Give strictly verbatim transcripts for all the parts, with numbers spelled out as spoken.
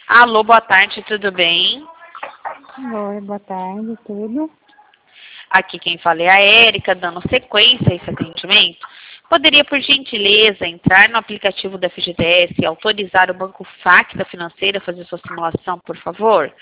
Alô, boa tarde, tudo bem? Oi, boa tarde, tudo? Aqui quem fala é a Érica, dando sequência a esse atendimento. Poderia, por gentileza, entrar no aplicativo da F G T S e autorizar o Banco F A C da Financeira a fazer sua simulação, por favor?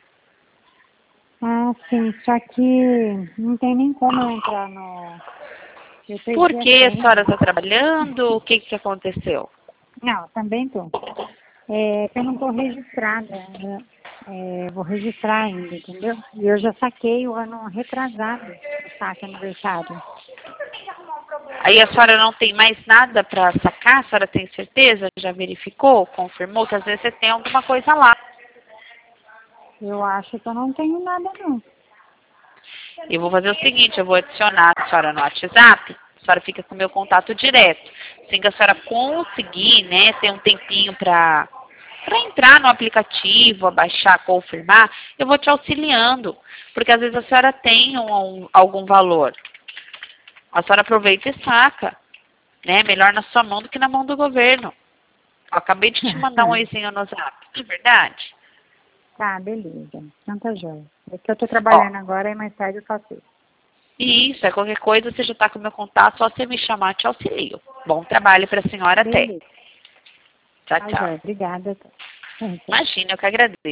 Ah, sim, só que não tem nem como eu entrar no... Eu Por perdi a que a senhora senha. está trabalhando? O que, que aconteceu? Não, também tô. É que eu não tô registrada. né? É, vou registrar ainda, entendeu? E eu já saquei o ano retrasado, o saque aniversário. Aí a senhora não tem mais nada para sacar? A senhora tem certeza? Já verificou? Confirmou que às vezes você tem alguma coisa lá. Eu acho que eu não tenho nada, não. Eu vou fazer o seguinte, eu vou adicionar a senhora no WhatsApp, a senhora fica com o meu contato direto. Assim que a senhora conseguir, né, ter um tempinho para para entrar no aplicativo, abaixar, confirmar, eu vou te auxiliando. Porque às vezes a senhora tem um, um, algum valor. A senhora aproveita e saca. Né? Melhor na sua mão do que na mão do governo. Eu acabei de te mandar um oizinho no zap, não é verdade? Tá, beleza. Então tá jóia. É que eu tô Ó, trabalhando agora e mais tarde eu faço isso. isso, é qualquer coisa, você já está com o meu contato, só você me chamar, te auxilio. Bom trabalho para a senhora até. Beleza. Tchau, Tá tchau. jóia. Obrigada. Tchau, tchau. Imagina, eu que agradeço.